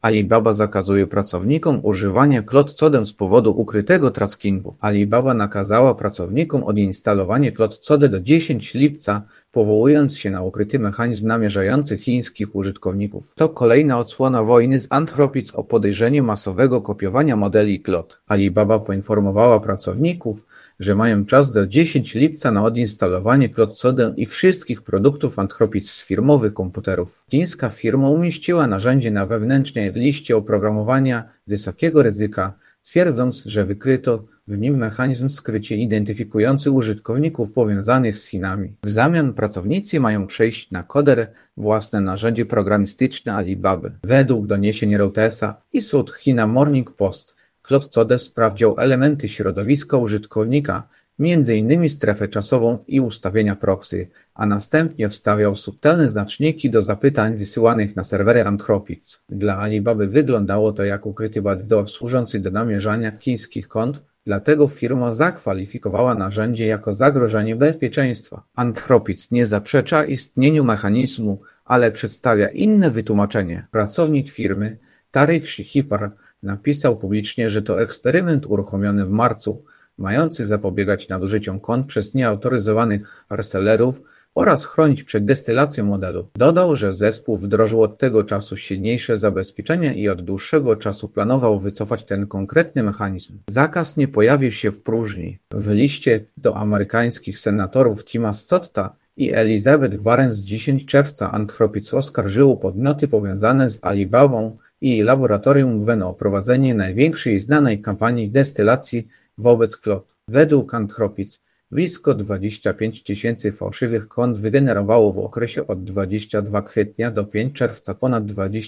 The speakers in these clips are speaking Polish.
Alibaba zakazuje pracownikom używania cloud-codem z powodu ukrytego trackingu. Alibaba nakazała pracownikom odinstalowanie cloud-code do 10 lipca, powołując się na ukryty mechanizm namierzający chińskich użytkowników. To kolejna odsłona wojny z Anthropic o podejrzenie masowego kopiowania modeli Claude. Alibaba poinformowała pracowników, że mają czas do 10 lipca na odinstalowanie cloud-code i wszystkich produktów Anthropic z firmowych komputerów. Chińska firma umieściła narzędzie na wewnętrznej liście oprogramowania wysokiego ryzyka, twierdząc, że wykryto w nim mechanizm skrycie identyfikujący użytkowników powiązanych z Chinami. W zamian pracownicy mają przejść na Coder, własne narzędzie programistyczne Alibaby. Według doniesień Reutersa i South China Morning Post, cloud-code sprawdził elementy środowiska użytkownika, m.in. strefę czasową i ustawienia proxy, a następnie wstawiał subtelne znaczniki do zapytań wysyłanych na serwery Anthropic. Dla Alibaby wyglądało to jak ukryty backdoor służący do namierzania chińskich kont, dlatego firma zakwalifikowała narzędzie jako zagrożenie bezpieczeństwa. Anthropic nie zaprzecza istnieniu mechanizmu, ale przedstawia inne wytłumaczenie. Pracownik firmy, Tariq Shihipar, napisał publicznie, że to eksperyment uruchomiony w marcu, mający zapobiegać nadużyciom kont przez nieautoryzowanych resellerów oraz chronić przed destylacją modelu. Dodał, że zespół wdrożył od tego czasu silniejsze zabezpieczenia i od dłuższego czasu planował wycofać ten konkretny mechanizm. Zakaz nie pojawił się w próżni. W liście do amerykańskich senatorów Tima Scotta i Elizabeth Warren z 10 czerwca Anthropic oskarżyło podmioty powiązane z Alibabą i jej laboratorium Gwen o prowadzenie największej znanej kampanii destylacji wobec Claude. Według Anthropic blisko 25 000 fałszywych kont wygenerowało w okresie od 22 kwietnia do 5 czerwca ponad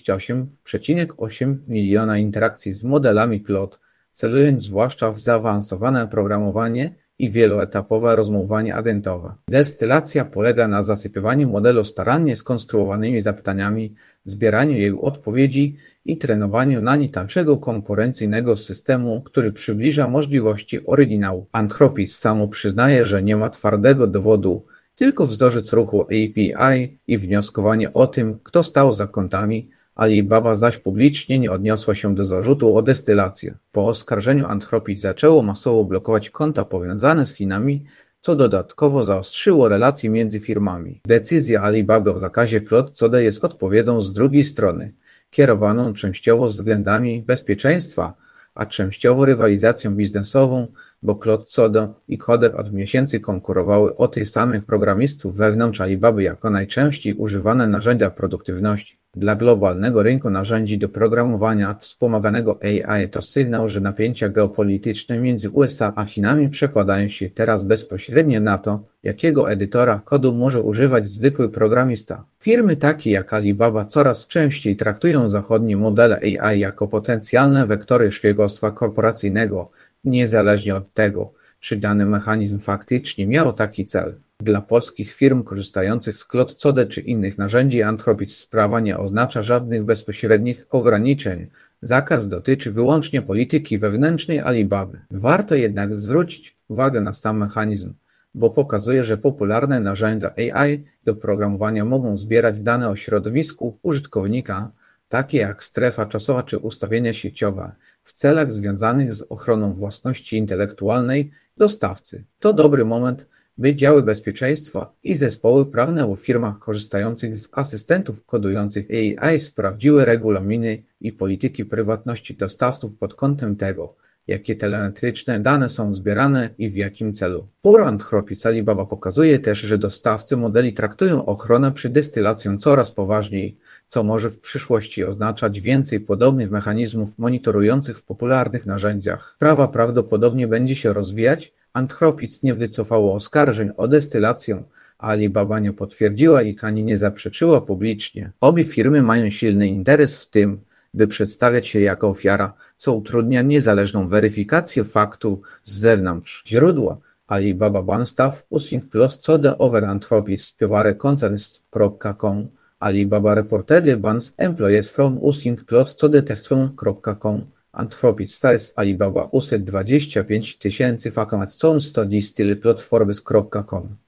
28,8 miliona interakcji z modelami Claude, celując zwłaszcza w zaawansowane programowanie i wieloetapowe rozmowanie agentowe. Destylacja polega na zasypywaniu modelu starannie skonstruowanymi zapytaniami, zbieraniu jego odpowiedzi i trenowaniu na nie tańszego konkurencyjnego systemu, który przybliża możliwości oryginału. Anthropic samo przyznaje, że nie ma twardego dowodu, tylko wzorzec ruchu API i wnioskowanie o tym, kto stał za kontami. Alibaba zaś publicznie nie odniosła się do zarzutu o destylację. Po oskarżeniu Anthropic zaczęło masowo blokować konta powiązane z Chinami, co dodatkowo zaostrzyło relacje między firmami. Decyzja Alibaby o zakazie cloud-code jest odpowiedzią z drugiej strony, kierowaną częściowo względami bezpieczeństwa, a częściowo rywalizacją biznesową, bo cloud-code i Coder od miesięcy konkurowały o tych samych programistów wewnątrz Alibaby jako najczęściej używane narzędzia produktywności. Dla globalnego rynku narzędzi do programowania wspomaganego AI to sygnał, że napięcia geopolityczne między USA a Chinami przekładają się teraz bezpośrednio na to, jakiego edytora kodu może używać zwykły programista. Firmy takie jak Alibaba coraz częściej traktują zachodnie modele AI jako potencjalne wektory szpiegostwa korporacyjnego, niezależnie od tego, czy dany mechanizm faktycznie miał taki cel. Dla polskich firm korzystających z cloud-code czy innych narzędzi Anthropic sprawa nie oznacza żadnych bezpośrednich ograniczeń. Zakaz dotyczy wyłącznie polityki wewnętrznej Alibaby. Warto jednak zwrócić uwagę na sam mechanizm, bo pokazuje, że popularne narzędzia AI do programowania mogą zbierać dane o środowisku użytkownika, takie jak strefa czasowa czy ustawienia sieciowe, w celach związanych z ochroną własności intelektualnej dostawcy. To dobry moment, by działy bezpieczeństwa i zespoły prawne w firmach korzystających z asystentów kodujących AI sprawdziły regulaminy i polityki prywatności dostawców pod kątem tego, jakie telemetryczne dane są zbierane i w jakim celu. Pour Anthropic Alibaba pokazuje też, że dostawcy modeli traktują ochronę przed destylacją coraz poważniej, co może w przyszłości oznaczać więcej podobnych mechanizmów monitorujących w popularnych narzędziach. Sprawa prawdopodobnie będzie się rozwijać. Anthropic nie wycofało oskarżeń o destylację, a Alibaba nie potwierdziła ich ani nie zaprzeczyła publicznie. Obie firmy mają silny interes w tym, by przedstawiać się jako ofiara, co utrudnia niezależną weryfikację faktu z zewnątrz. Źródła Alibaba Banstaff using cloud-code over Anthropic spieware concerns.com Alibaba reportedly bans employees from using cloud-code test.com Anthropic Stars Alibaba used 25 000 vacancies on study still platforms.com